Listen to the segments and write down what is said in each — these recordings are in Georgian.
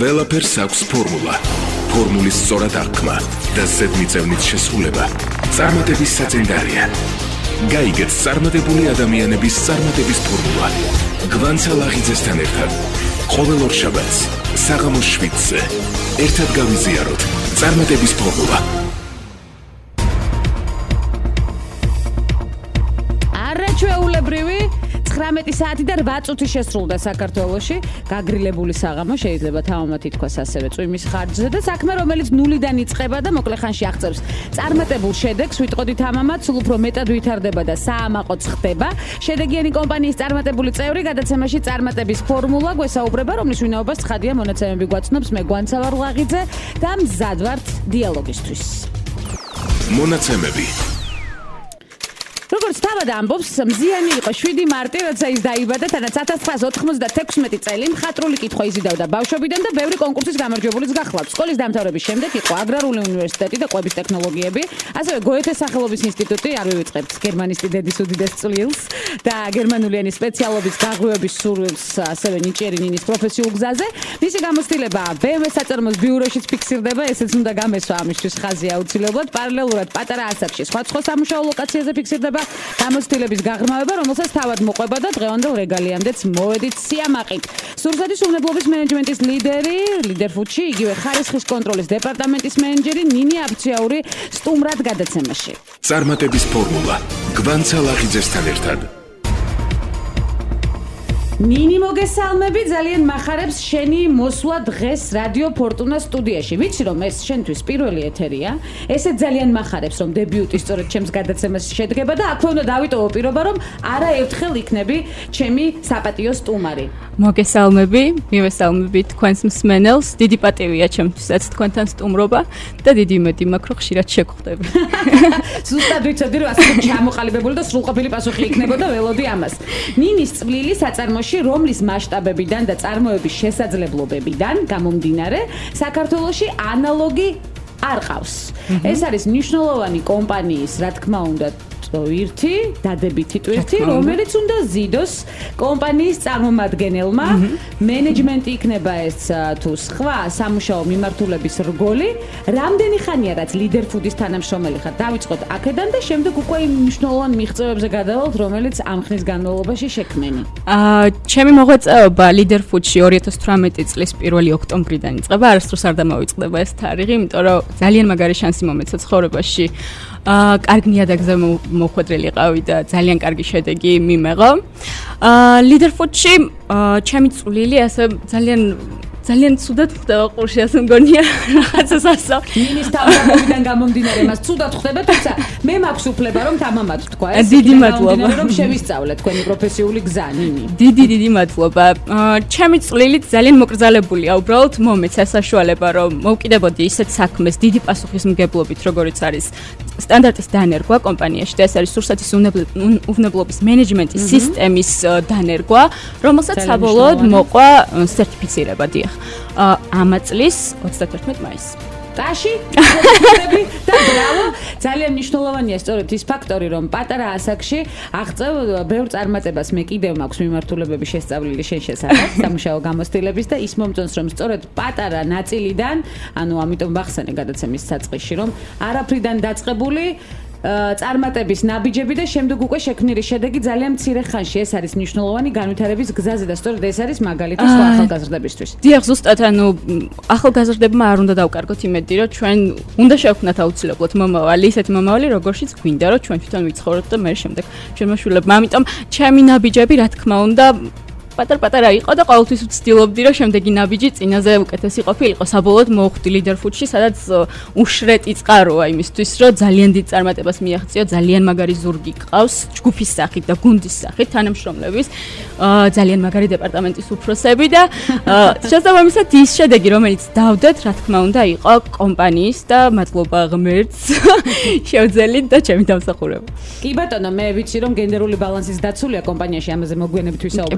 ყველაფერს აქვს ფორმულა. ფორმულის სწორად აღქმა და ზედმიწევნით შესრულება წარმატების საწინდარია. გაიგეთ წარმატებული ადამიანების წარმატების ფორმულა. გვანცა ლაღიძესთან ერთად ყოველ ორშაბათს საღამოს 7-ზე ერთად გავიზიაროთ წარმატების ფორმულა. არაჩვეულებრივი 19 საათი და 8 წუთი შესრულდა საქართველოში. გაგრილებული საღამო შეიძლება თამამად ითქვას ასევე წვიმის ხარჯზე და საქმე რომელიც ნულიდან იწყება და მოკლე ხანში აღწევს წარმატებულ შედეგს. ვიტყოდი თამამად, სულ უფრო მეტად ვითარდება და საამაყოც ხდება. შედეგიანი კომპანიის წარმატებული წევრი გადაცემაში წარმატების ფორმულა გვესაუბრება, რომლის ვინაობას ცხადია მონაცემები გვაცნობს. მე გვანცა ვარ ლაღიძე და მზად ვართ დიალოგისთვის. მონაცემები როგორც თავად ამბობს, მზიანი იყო 7 მარტი, როცა ის დაიბადა, თანაც 1996 წელი მხატვრული კითხვა იზიდავდა ბავშვობიდან და ბევრი კონკურსის გამარჯვებულიც გახლავთ. სკოლის დამთავრების შემდეგ იყო აგრარული უნივერსიტეტი და კვების ტექნოლოგიები, ასევე გოეთეს სახელობის ინსტიტუტი, არ ვივიწყებთ გერმანისტი დედის უდიდეს წვლილს და გერმანული ენის სპეციალობის გაღვივების სურვილს, ასევე ნიჭიერი ნინის პროფესიულ გზაზე. მისი გამოცდილება BMW საწარმოს ბიუროშიც ფიქსირდება, ესეც უნდა გამესვა ამისთვის ხაზი აუცილებლად. პარალელურად პატარა ასაკში სხვა სამუშაო ლოკაციაზე ფიქსირდება გამოცდილების გაღრმავება, რომელსაც თავად მოყვება და დღევანდელ რეგალიამდეც მოედით სიამაყით. სურსათის უნებლობის მენეჯმენტის ლიდერი, ლიდერფუდში, იგივე ხარისხის კონტროლის დეპარტამენტის მენეჯერი ნინი აბციაური სტუმრად გადაცემაში. წარმატების ფორმულა. გვანცა ლაღიძესთან ერთად. ნინი მოგესალმები, ძალიან მახარებს შენი მოსვლა დღეს რადიო ფორტუნა სტუდიაში. ვიცი რომ ეს შენთვის პირველი ეთერია. ესე ძალიან მახარებს რომ დებიუტი სწორედ ჩემს გადაცემას შედგება და აქვე უნდა დავიტოვო პირობა რომ არა ერთხელ იქნები ჩემი საპატიო სტუმარი. მოგესალმები, მივესალმები თქვენს მსმენელს. დიდი პატივია ჩემთვისაც თქვენთან სტუმრობა და დიდი იმედი მაქვს რომ ხშირად შეგხვდები. ზუსტად ვიცოდი რომ ასე ჩამოყალიბებული და სრულყოფილი პასუხი იქნებოდა ველოდი ამას. ნინის წვლილი საწარმოში რომლის მასშტაბებიდან და წარმოების შესაძლებლობებიდან გამომდინარე საქართველოში ანალოგი არ ყავს. ეს არის მნიშვნელოვანი კომპანიის, რა თქმა უნდა, ტვირთი, დადებითი ტვირთი, რომელიც უნდა ზიდოს კომპანიის წარმომადგენელმა. მენეჯმენტი იქნება ეს თუ სხვა სამუშაო მიმართულების რგოლი. რამდენი ხანია რაც ლიდერფუდის თანამშრომელი ხარ? დავიწყოთ აქედან და შემდეგ უკვე იმ მნიშვნელოვან მიღწევებზე გადავალთ, რომელიც ამ ხნის განმავლობაში შექმნენი. ჩემი მოღვაწეობა ლიდერფუდში 2018 წლის 1 ოქტომბრიდან იწყება. არასდროს არ დამოვიწყდება ეს თარიღი, იმიტომ რომ ძალიან მაგარი შანსი მომეცა ცხოვრებაში. კარგი ნიადაგზე მოხვედრილიყავი და ძალიან კარგი შედეგი მიმეღო. ლიდერფუდში ჩემი წვლილი ასე ძალიან ცუდად ხდება ყურში, ასე მგონია რაღაცას ასო. ნინის თავგადასავლიდან გამომდინარე მას ცუდად ხდება, თუმცა მე მაქვს უფლება რომ თამამად თქვა ეს. დიდი მადლობა რომ შევისწავლე თქვენი პროფესიული გზა, ნინი. დიდი მადლობა. ჩემი წვლილით ძალიან მოკრძალებულია, უბრალოდ მომეცა საშუალება რომ მოვკიდებოდი ისეთ საქმეს დიდი პასუხისმგებლობით, როგორიც არის სტანდარტის დანერგვა კომპანიაში და ეს არის სურსათის უვნებლობის მენეჯმენტის სისტემის დანერგვა, რომელსაც საბოლოოდ მოყვა სერტიფიცირება დიახ. ამ წლის 31 მაისს. ტაში და ბრავო, ძალიან მნიშვნელოვანია სწორედ ის ფაქტორი, რომ პატარა ასაკში აღწევ ბევრ წარმატებას. მე კიდევ მაქვს მიმართულებები შესწავლილი შენ შესახებ სამუშაო გამოცდილების და ის მომწონს რომ სწორედ პატარა ნაწილიდან, ანუ ამიტომ ვახსენე გადაცემის საწყისში, რომ არაფრიდან დაწყებული წარმატების ნაბიჯები და შემდეგ უკვე შექმნილი შედეგი ძალიან მცირე ხანში. ეს არის მნიშვნელოვანი განვითარების გზაზე და სწორედ ეს არის მაგალითი სხვა ახალგაზრდებისთვის. დიახ, ზუსტად, ანუ ახალგაზრდებმა არ უნდა დავკარგოთ იმედი, რომ ჩვენ უნდა შევქმნათ აუცილებლად მომავალი, ისეთი მომავალი, როგორშიც გვინდა, რომ ჩვენ თვითონ ვიცხოვროთ და მე შემდეგ ჩვენმა შვილებმა. ამიტომ ჩემი ნაბიჯები, რა თქმა უნდა, პატარ-პატარა იყო და ყოველთვის ვცდილობდი, რომ შემდეგი ნაბიჯი წინაზე უკეთესი ყოფილიყო. საბოლოოდ მოვხვდი ლიდერფუდში, სადაც უშრეტი წყაროა იმისთვის, რომ ძალიან დიდ წარმატებას მიაღწიო, ძალიან მაგარი ზურგი ყავს, ჯგუფის სახით და გუნდის სახით, თანამშრომლების, ძალიან მაგარი დეპარტამენტის უფროსები და შესაბამისად ის შედეგი, რომელიც დავდეთ, რა თქმა უნდა, იყო კომპანიის და მადლობა ღმერთს შევძელით და ჩემი დამსახურება. კი ბატონო, მე ვიცი, რომ გენდერული ბალანსის დაცულია კომპანიაში, ამაზე მოგვიანებით ვისაუბრებთ.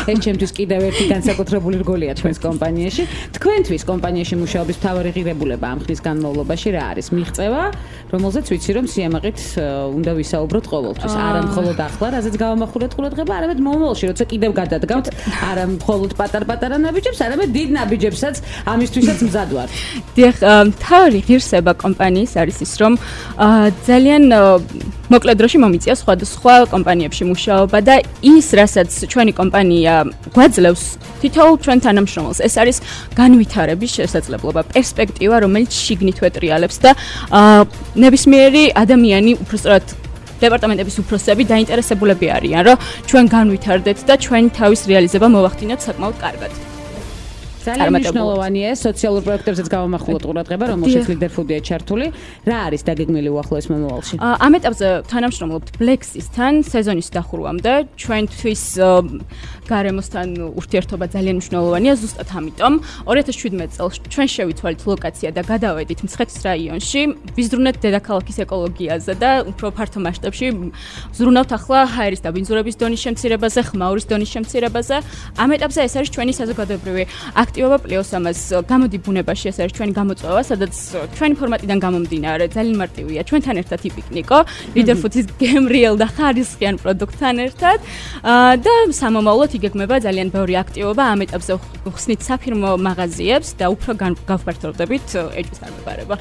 ეს ჩემთვის კიდევ ერთი განსაკუთრებული რგოლია ჩვენს კომპანიაში. თქვენთვის კომპანიაში მუშაობის მთავარი ღირებულება ამ ხნის განმავლობაში რა არის? მიღწევა, რომელზეც ვიცი რომ სიამაყით უნდა ვისაუბროთ ყოველთვის. არა მხოლოდ ახლა, რაზეც გავამახვილეთ ყურადღება, არამედ მომავალში, როცა კიდევ გადადგავთ, არა მხოლოდ პატარ-პატარა ნაბიჯებს, არამედ დიდ ნაბიჯებსაც ამისთვისაც მზად ვართ. დიახ, მთავარი ღირსება კომპანიის არის ის, რომ ძალიან მოკლედ დროში მომიწია სხვადასხვა კომპანიებში მუშაობა და ის, რასაც ჩვენი კომპანია გვაძლევს თითოეულ ჩვენ თანამშრომელს, ეს არის განვითარების შესაძლებლობა, პერსპექტივა, რომელიც შიგნით ვეტრიალებს და ნებისმიერი ადამიანი უბრალოდ დეპარტამენტების უფროსები დაინტერესებულები არიან, რომ ჩვენ განვითარდეთ და ჩვენი თავის რეალიზება მოვახდინოთ საკმაოდ კარგად. ძალიან მნიშვნელოვანია სოციალურ პროექტებზეც გავამახვილოთ ყურადღება, რომელშიც Leader Food-ია ჩართული. რა არის დაგეგმილი უახლოეს მომავალში? ამ ეტაპზე თანამშრომლობთ Plexis-თან სეზონის დახურვამდე. ჩვენთვის გარემოსთან ურთიერთობა ძალიან მნიშვნელოვანია, ზუსტად ამიტომ 2017 წელს ჩვენ შევიცვალეთ ლოკაცია და გადავედით მცხეთის რაიონში, ვიზრუნეთ დედაქალაქის ეკოლოგიაზე და უფრო ფართო მასშტაბში ზრუნავთ ახლა ჰაერის დაბინძურების დონის შემცირებაზე, ხმაურის დონის შემცირებაზე. ამ ეტაპზე ეს არის ჩვენი საზოგადოებრივი აქტივობა პლუს ამას გამოდი ბუნებაში ეს არის ჩვენი გამოწვევა, სადაც ჩვენი ფორმატიდან გამომდინარე ძალიან მარტივია. ჩვენთან ერთად იპიკნიკო, Leader Food-ის გემრიელ და ხარისხიან პროდუქტთან ერთად და სამომავლოდ იგეგმება ძალიან ბევრი აქტივობა. ამ ეტაპზე ხსნით საფირმო მაღაზიებს და უფრო გავფართოვდებით ეჭვს არ მეპარება.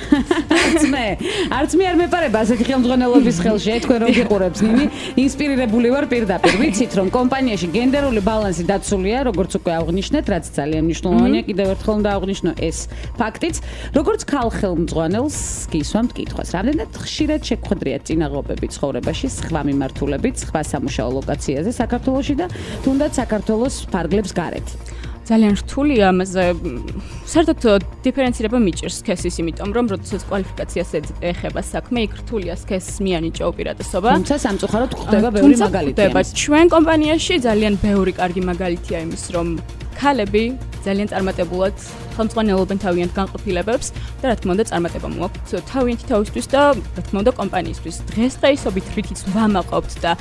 არც მე არ მეპარება ასეთი ხელმძღვანელობის ხელში. თქვენ რომ გიყურებს ნინი, ინსპირირებული ვარ პირდაპირ. ვიცით რომ კომპანიაში გენდერული ბალანსი დაცულია, როგორც უკვე აღნიშნეთ, რაც ძალიან მნიშვნელოვანია. კიდევ ერთხელ უნდა აღვნიშნო ეს ფაქტიც. როგორც ქალ ხელმძღვანელს გისვამთ კითხვას. რამდენად ხშირად შეგხვედრიათ წინაღობები ცხოვრებაში სხვა მიმართულებით, სხვა სამუშაო ლოკაციაზე საქართველოში და თუნდაც საქართველოს ფარგლებს გარეთ? ძალიან რთულია ამაზე. საერთოდ დიფერენცირება მიჭირს სქესის, იმიტომ რომ როდესაც კვალიფიკაციას ეხება საქმე, იქ რთულია სქესს მიანიჭა უპირატესობა. თუმცა სამწუხაროდ გვხვდება ბევრი მაგალითი. ჩვენ კომპანიაში ძალიან ბევრი კარგი მაგალითია იმის, რომ ქალები ძალიან წარმატებულად ხელმძღვანელობენ თავიანთ განყოფილებებს და რა თქმა უნდა წარმატება მოაქვთ თავიანთი თავისთვის და რა თქმა უნდა კომპანიისთვის. დღესდღეობით რითიც ვამაყობთ და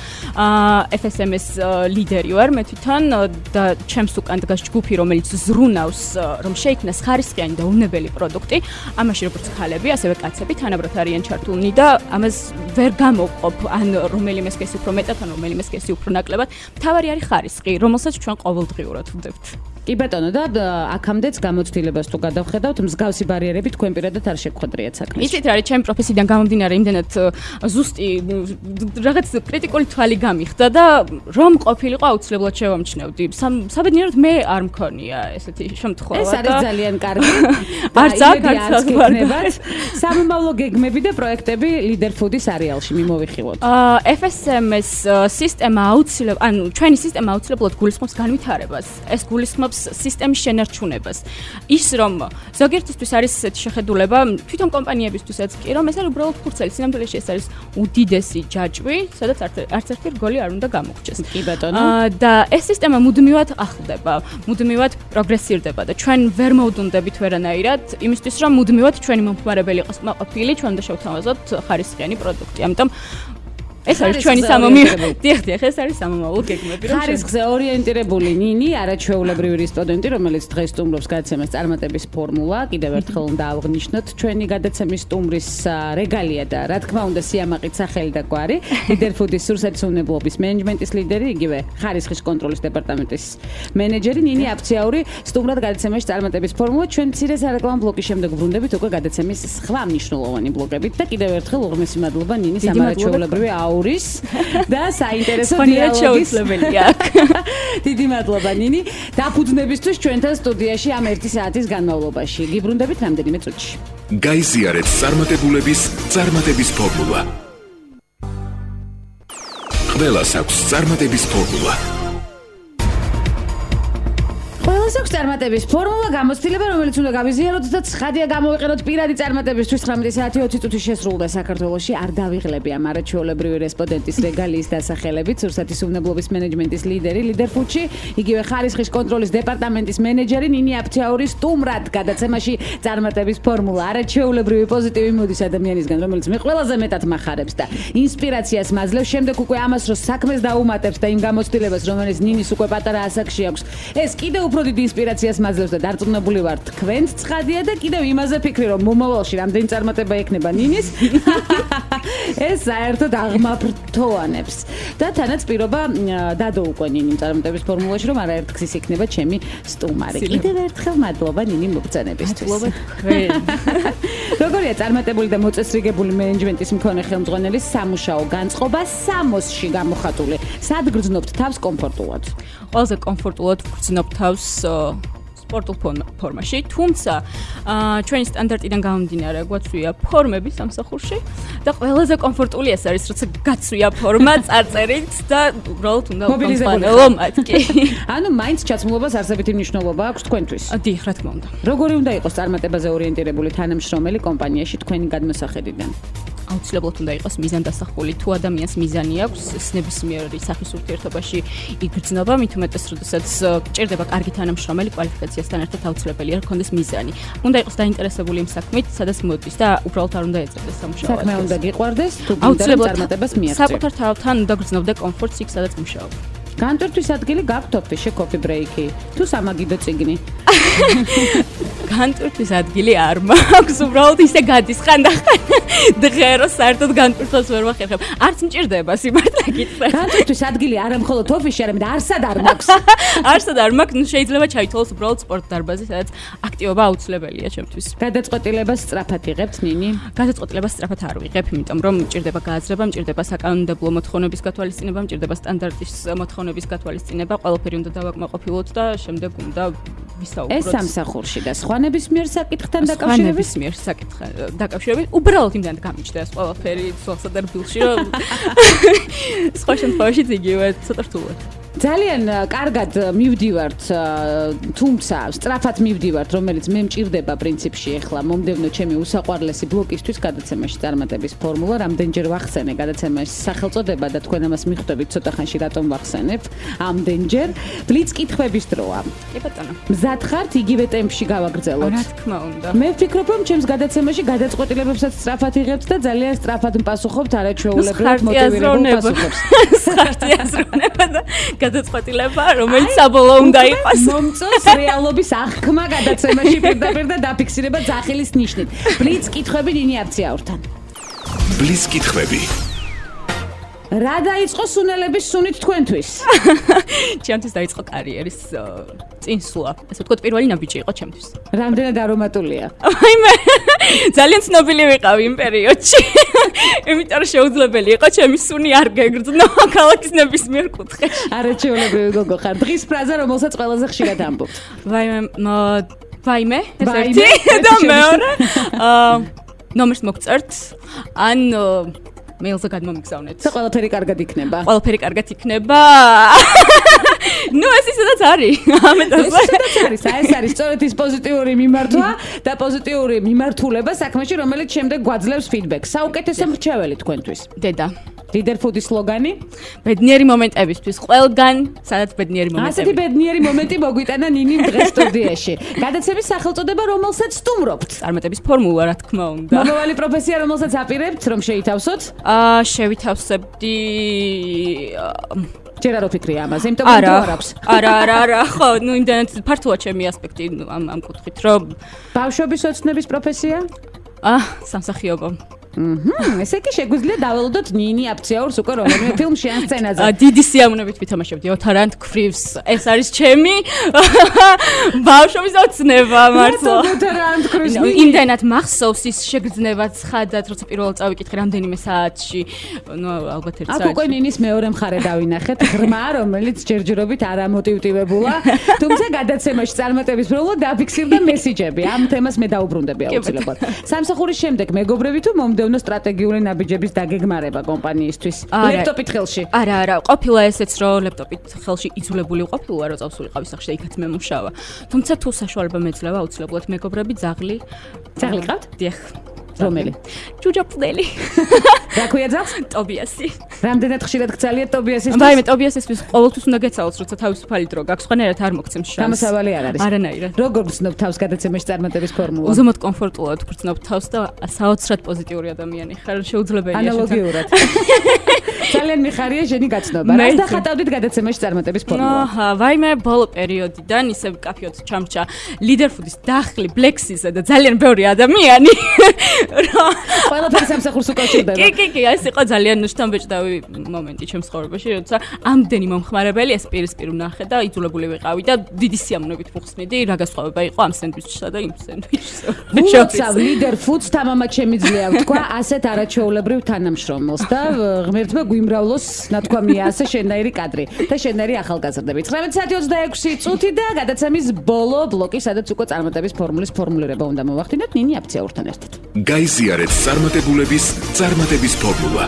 FSMS ლიდერი ვარ მე თვითონ და ჩემს უკან დგას ჯგუფი, რომელიც ზრუნავს რომ შეიქმნას ხარისხიანი და უნებელი პროდუქტი. ამაში როგორც ქალები, ასევე კაცები თანაბრად არიან ჩართულნი და ამას ვერ გამოვყოფ ან რომელიმე სქესი უფრო მეტად, ან რომელიმე სქესი უფრო ნაკლებად. მთავარი არის ხარისხი, რომელსაც ჩვენ ყოველდღიურად ვდებთ. კი ბატონო და აქამდეც გამოცდილებას თუ გადავხედავთ, მსგავსი ბარიერები თქვენ პირადად არ შეგხვედრიათ საქმეში. იცით რა არის, ჩემი პროფესიიდან გამომდინარე იმდენად ზუსტი რაღაც კრიტიკული თვალი გამიხდა და რომ ყოფილიყო აუცილებლად შევამჩნევდი. საბედნიეროდ მე არ მქონია ესეთი შემთხვევა. ეს არის ძალიან კარგი. არც აქ სამომავლო გეგმები და პროექტები Leader Food-ის არეალში მიმოვიხილოთ. FSMS სისტემა აუცილებლად, ანუ ჩვენი სისტემა აუცილებლად გულისხმობს განვითარებას. ეს გულისხმობს სისტემის შენარჩუნებას. ის რომ ზოგიერთისთვის არის ესეთი შეხედულება, თვითონ კომპანიებისთვისაც კი, რომ ეს არის უბრალოდ ფურცელი, სინამდვილეში ეს არის უდიდესი ჯაჭვი, სადაც არც ერთი რგოლი არ უნდა გამოგვჭეს. კი ბატონო. და ეს სისტემა მუდმივად ახლდება, მუდმივად პროგრესირდება და ჩვენ ვერ მოვდუნდებით ვერანაირად იმისთვის, რომ მუდმივად ჩვენი მომხმარებელი იყოს კმაყოფილი, ჩვენ უნდა შევთავაზოთ ხარისხიანი პროდუქტი. ამიტომ ეს არის ჩვენი დიახ, ეს არის სამომავლო გეგმები, რომ ხარისხზე ორიენტირებული ნინი, არაჩვეულებრივი სტუდენტი, რომელიც დღეს სტუმრობს გადაცემას წარმატების ფორმულა. კიდევ ერთხელ უნდა აღვნიშნოთ, ჩვენი გადაცემის სტუმრის რეგალია და რა თქმა უნდა სიამაყით სახელი და გვარი. Leader Food-ის სურსათმდებლობის მენეჯმენტის ლიდერი, იგივე ხარისხის კონტროლის დეპარტამენტის მენეჯერი ნინი აფციაური სტუმრად გადაცემაში წარმატების ფორმულა. ჩვენ მცირე სარეკლამო ბლოკის შემდეგ ვრუნდებით უკვე გადაცემის სხვა მნიშვნელოვანი ბლოკებით და კიდევ ერთხელ უღრმესი მადლობა ნინი სამარაჩვეულებრივი აურის და საინტერესო დიალოგის შეუძლებელია. დიდი მადლობა ნინი. დაფუძნებისთვის ჩვენთან სტუდიაში ამ 1 საათის განმავლობაში. გიბრუნდებით რამდენიმე წუთში. გაიზიარეთ წარმატების ფორმულა. ყველას აქვს წარმატების ფორმულა. ყველას აქვს წარმატების ფორმულა, გამოცდილება, რომელიც უნდა გავიზიაროთ და ცხადია გამოვიყენოთ პირადი წარმატებისთვის. 19 საათი 20 წუთი შესრულდა საქართველოში. არ დავიღლები ამ არაჩვეულებრივი რესპონდენტის რეგალიის დასახელებით. სურსათის უმნებლობის მენეჯმენტის ლიდერი, ლიდერ ფუჩი, იგივე ხარისხის კონტროლის დეპარტამენტის მენეჯერი ნინი აფციაური სტუმრად გადაცემაში წარმატების ფორმულა. არაჩვეულებრივი პოზიტივი მოდის ადამიანისგან, რომელიც მე ყველაზე მეტად მახარებს და ინსპირაციას მაძლევს. შემდეგ უკვე ამას რო საქმეს დაუმატებს და იმ გამოცდილებას, რომელიც ნინის უკვე პატარა ასაკში აქვს. ეს კიდევ უფრო დიდი ინსპირაციას მაძლევს და დარწმუნებული ვარ, თქვენც ცხადია და კიდევ იმაზე ფიქრი, რომ მომავალში რამდენი წარმატება ექნება ნინის. ეს საერთოდ აღმაფრთოვანებს. და თანაც პირობა დადო უკვე ნინი წარმატების ფორმულაში, რომ არაერთ გზის იქნება ჩემი სტუმარი. კიდევ ერთხელ მადლობა ნინი მოგწონებისთვის. მადლობა თქვენ. როგორია წარმატებული და მოწესრიგებული მენეჯმენტის მქონე ხელმძღვანელის სამუშაო განწყობა სამოსში გამოხატული? სად გრძნობთ თავს კომფორტულად? ყველაზე კომფორტულად ვგრძნობ თავს სპორტულ ფორმაში, თუმცა ჩვენი სტანდარტიდან გამომდინარე გვაცვია ფორმები სამსახურში და ყველაზე კომფორტული ეს არის, როცა გაცვია ფორმა წარწერით და უბრალოდ უნდა მომხმარებლო მათი. ანუ მაინც ჩაცმულობას არსებითი მნიშვნელობა აქვს თქვენთვის. დიახ, რა თქმა უნდა. როგორი უნდა იყოს წარმატებაზე ორიენტირებული თანამშრომელი კომპანიაში თქვენი გადმოსახედიდან? აუცილებლად უნდა იყოს მიზანდასახული. თუ ადამიანს მიზანი აქვს, ეს ნებისმიერი სახის ურთიერთობაში იგრძნობა, მით უმეტეს, როდესაც გჭირდება კარგი თანამშრომელი, კვალიფიკაციასთან ერთად აუცილებელია რქონდეს მიზანი. უნდა იყოს დაინტერესებული იმ საქმით, სადაც მოდის და უბრალოდ არ უნდა ეწევდეს სამუშაო. საქმე უნდა გიყვარდეს, თუ გინდა წარმატებას მიაღწიო. საკუთარ თავთან უნდა გრძნობდა კომფორტს იქ, სადაც მუშაობ. განტვირთვის ადგილი გაქვთ ოფისში, კოფი ბრეიკი, თუ სამაგიდო წიგნი? განტვირთვის ადგილი არ მაქვს, უბრალოდ ისე გადის ხანდახან. დღე რო საერთოდ განტვირთვას ვერ ვახერხებ. არც მჭირდება სიმართლე გითხრა. განტვირთვის ადგილი არა მხოლოდ ოფისში, არამედ არსად არ მაქვს. არსად არ მაქვს, ნუ შეიძლება ჩაითვალოს უბრალოდ სპორტ დარბაზი, სადაც აქტივობა აუცილებელია ჩემთვის. გადაწყვეტილებას სწრაფად იღებთ ნინი? გადაწყვეტილებას სწრაფად არ ვიღებ, იმიტომ რომ მჭირდება გააზრება, მჭირდება საკანონმდებლო მოთხოვნების გათვალისწინება, მჭირდება სტანდარტის მოთხოვნების გათვალისწინება, ყველაფერი უნდა დავაკმაყოფილოთ და შემდეგ უნდა ვისაუბროთ. ეს სამსახურში და სხვა ნებისმიერ საკითხთან დაკავშირებით? სხვა ნებისმიერ საკითხთან დაკავშირებით, უბრალოდ იმდან გამიჩნდა ეს ყველაფერი ცოლსა და რბილში, რომ სხვა შემთხვევაში იგივე ცოტა რთულად. ძალიან კარგად მივდივართ, თუმცა სწრაფად მივდივართ, რომელიც მე მჭირდება პრინციპში ახლა მომდევნო ჩემი უსაყვარლესი ბლოკისთვის გადაცემაში წარმატების ფორმულა, რამდენჯერ ვახსენე გადაცემაში სახელწოდება და თქვენ ამას მიხვდებით ცოტა ხანში რატომ ვახსენებ ამდენჯერ. ბლიც კითხვების დროა. კი ბატონო. მზად ხართ იგივე ტემპში გავაგრძელოთ? რა თქმა უნდა. მე ვფიქრობ, რომ ჩემს გადაცემაში გადაწყვეტილებებსაც სწრაფად იღებთ და ძალიან სწრაფად მპასუხობთ არაჩვეულებრივ მოტივირებულ პასუხებს. ხარტიაზროვნება და გადაწყვეტილება, რომელიც საბოლოო უნდა იყოს. მომწონს რეალობის აღქმა გადაცემაში პირდაპირ და დაფიქსირება ძახილის ნიშნით. ბლიც კითხვები ნინი აფციაურთან. ბლიც კითხვები. რა დაიწყო სუნელების სუნით თქვენთვის? ჩემთვის დაიწყო კარიერის წინსვლა. ესე ვთქვათ, პირველი ნაბიჯი იყო ჩემთვის. რამდენად არომატულია? აიმე, ძალიან ცნობილი ვიყავი იმ პერიოდში. იმიტომ რომ შეუძლებელი იყო ჩემი სუნი არ გეგრძნო ქალაქის ნებისმიერ კუთხეში. არაჩვეულებრივი გოგო ხარ. დღის ფრაზა, რომელსაც ყველაზე ხშირად ამბობთ. ვაიმე, ეს ერთი და მეორე. ნომერს მოგწერთ, ან მეილზე გადმომიგზავნეთ. და ყველაფერი კარგად იქნება. ყველაფერი კარგად იქნება. ნუ ეს ისედაც არის. ისედაც არის. ეს არის სწორედ ის პოზიტიური მიმართვა და პოზიტიური მიმართულება საქმეში, რომელიც შემდეგ გვაძლევს ფიდბექს. საუკეთესო მრჩეველი თქვენთვის. დედა. ლიდერ ფუდის სლოგანი? ბედნიერი მომენტებისთვის. ყველგან, სადაც ბედნიერი მომენტები. ასეთი ბედნიერი მომენტი მოგვიტანა ნინი დღეს სტუდიაში. გადაცემის სახელწოდება, რომელსაც სტუმრობთ. წარმატების ფორმულა, რა თქმა უნდა. მომავალი პროფესია, რომელსაც აპირებთ, რომ შეითავსოთ? შევითავსებდი ჯერ არ ვფიქრია ამაზე, იმიტომ რომ არ აქვს. არა, ხო, ნუ იმდანაც ფართოა ჩემი ასპექტი ამ კუთხით, რომ ბავშვობის ოცნების პროფესია? სამსახიობო. ესე კი შეგვიძლია დაველოდოთ ნინი აფციაურს უკვე რომელიმე ფილმში ან სცენაზე. დიდი სიამოვნებით ვითამაშებდი ოთარანთ ქვრივს. ეს არის ჩემი ბავშვობის ოცნება, მართლა. ოთარანთ ქვრივს. იმდანაც მახსოვს ის შეგრძნება ცხადად, როცა პირველად წავიკითხე რამდენიმე საათში. ნუ ალბათ ერთ საათში. აქ უკვე ნინის მეორე მხარე დავინახეთ, ღრმა, რომელიც ჯერჯერობით არ ამოტივტივებულა. თუმცა გადაცემაში წარმატების პროლოგ დაფიქსირდა მესიჯები. ამ თემას მე დაუბრუნდები აუცილებლად. სამსახურის შემდეგ მეგობრები თუ მომდევნო მოგვეუბნო სტრატეგიული ნაბიჯების დაგეგმარება კომპანიისთვის. ლეპტოპით ხელში. არა, ყოფილა ესეც რომ ლეპტოპით ხელში იძულებული ყოფილა რომ წავსულიყავი სახში და იქაც მე მუშავა. თუმცა თუ საშუალება მეძლევა აუცილებლად მეგობრები ძაღლი გყავთ? დიახ. რომელი? ჯუჯაპდელი. რა ქვია ძაღლს? ტობიასი. რამდენად ხშირად გწალია ტობიასის? ვაიმე, ტობიასისთვის ყოველთვის უნდა გეცალოს, როცა თავისუფალი დრო გაქვს, სხვანაირად არ მოგცემს შანსს. გამოსავალი არ არის. არანაირად. როგორ გრძნობ თავს გადაცემაში წარმატების ფორმულა? უზომოდ კომფორტულად გრძნობ თავს და საოცრად პოზიტიური ადამიანი ხარ, შეუძლებელია. ანალოგიურად. ძალიან მიხარია შენი გაცნობა. რას დახატავდით გადაცემაში წარმატების ფორმულა? აჰა, ვაიმე, ბოლო პერიოდიდან ისე კაფეოდ ჩამრჩა ლიდერფუდის დახლი, ბლექსისა და ძალიან ბევრი ადამიანი. ყველაფერი სამსახურს უკავშირდება. კი, ეს იყო ძალიან შთამბეჭდავი მომენტი ჩემს ცხოვრებაში, როცა ამდენი მომხმარებელი ეს პირისპირ ვნახე და იძულებული ვიყავი და დიდი სიამოვნებით ვუხსნიდი, რა განსხვავება იყო ამ სენდვიჩსა და იმ სენდვიჩსა. ვუცავ ლიდერფუდს თამამად შემიძლია ვთქვა ასეთ არაჩვეულებრივ თანამშრომელს და ღმერთმა გვიმრავლოს ნათქვამია ასე შენაირი კადრი და შენაირი ახალგაზრდები. 19:26 და გადაცემის ბოლო ბლოკი, სადაც უკვე წარმატების ფორმულის ფორმულირება უნდა მოვახდინოთ ნინი აფციაურთან ერთად. გაიზიარეთ წარმატების ფორმულა.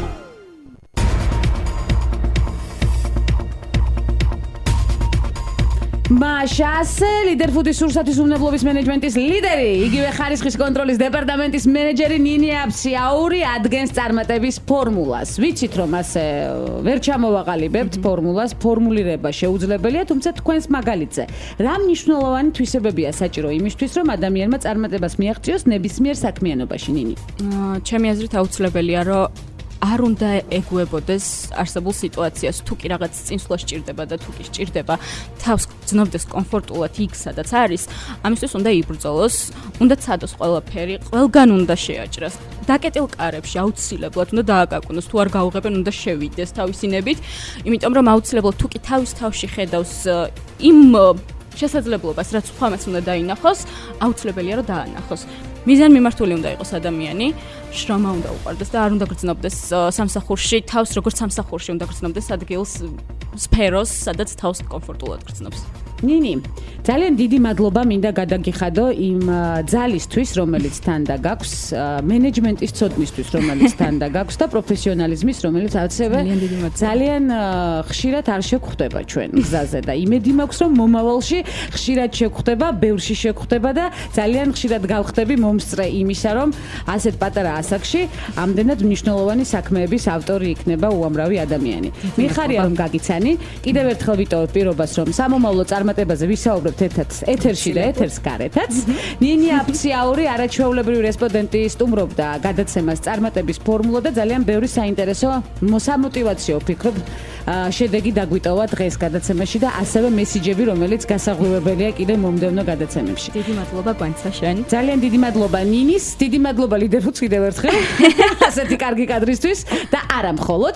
მაშას ლიდერფუდის სურსათის უმნებლობის მენეჯმენტის ლიდერი, იგივე ხარისხის კონტროლის დეპარტამენტის მენეჯერი ნინი აფციაური ადგენს წარმატების ფორმულას. ვიცით რომ ასე ვერ ჩამოვაყალიბებთ ფორმულას, ფორმულირება შეუძლებელია, თუმცა თქვენს მაგალითზე რა მნიშვნელოვანი თვისებებია საჭირო იმისთვის, რომ ადამიანმა წარმატებას მიაღწიოს ნებისმიერ საქმიანობაში, ნინი? ჩემი აზრით აუცილებელია, რომ არ უნდა ეგუებოდეს არსებულ სიტუაციას, თუ კი რაღაც წინსვლა სჭირდება და თუ კი სჭირდება თავს გრძნობდეს კომფორტულად იქ, სადაც არის, ამისთვის უნდა იბრძოლოს, უნდა ცადოს ყველაფერი, ყველგან უნდა შეაჭრას. დაკეტილ კარებში აუცილებლად უნდა დააკაკუნოს, თუ არ გაუღებენ, უნდა შევიდეს თავისინებით, იმიტომ რომ აუცილებლად თუ კი თავის თავში ხედავს იმ შესაძლებლობას, რაც სხვამაც უნდა დაინახოს, აუცილებელია რომ დაანახოს. მიზანმიმართული უნდა იყოს ადამიანი, შრომა უნდა უყვარდეს და არ უნდა გრძნობდეს სამსახურში, თავს როგორც სამსახურში უნდა გრძნობდეს ადგილს, სფეროს, სადაც თავს კომფორტულად გრძნობს. ნინი, ძალიან დიდი მადლობა მინდა გადაგიხადო იმ ძალისთვის, რომელიც თან და გაქვს, მენეჯმენტის ცოდნისთვის, რომელიც თან და გაქვს და პროფესიონალიზმის, რომელიც ასევე ძალიან ხშირად არ შეგხვდება ჩვენ გზაზე და იმედი მაქვს, რომ მომავალში ხშირად შეგხვდება, ბევრში შეგხვდება და ძალიან ხშირად გავხდები მომსწრე იმისა, რომ ასეთ პატარა ასაკში ამდენად მნიშვნელოვანი საქმეების ავტორი იქნება უამრავი ადამიანი. მიხარია რომ გაგიცანი, კიდევ ერთხელ ვიტოვებ პირობას, რომ სამომავლო წარმატებაზე ვისაუბრებთ ერთად ეთერში და ეთერს გარეთაც. ნინი აფციაური არაჩვეულებრივი რესპონდენტი სტუმრობდა გადაცემას წარმატების ფორმულა და ძალიან ბევრი საინტერესო მოსამოტივაციო ვფიქრობ შედეგი დაგვიტოვა დღეს გადაცემაში და ასევე მესიჯები, რომელიც გასაღვივებელია კიდევ მომდევნო გადაცემებში. დიდი მადლობა გვანცა შენ. ძალიან დიდი მადლობა ნინის, დიდი მადლობა ლიდერფუდს კიდევ ერთხელ. ასეთი კარგი კადრისთვის და არა მხოლოდ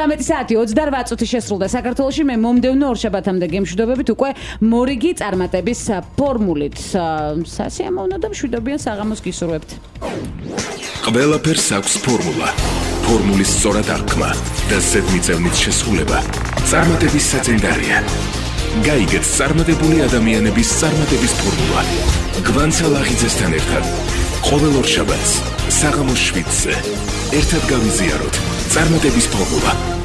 19:28 შესრულდა საქართველოში. მე მომდევნო ორშაბათამდე გემშვიდობებით უკვე მორიგი წარმატების ფორმულით. სასიამოვნო და მშვიდობიან საღამოს გისურვებთ. ყველაფერს აქვს ფორმულა. ფორმულის სწორად აღქმა და ზედმიწევნით შესრულება წარმატების საწინდარია. გაიგეთ წარმატებული ადამიანების წარმატების ფორმულა. გვანცა ლაღიძესთან ერთად ყოველ ორშაბათს საღამოს 7-ზე ერთად გავიზიაროთ წარმატების ფორმულა.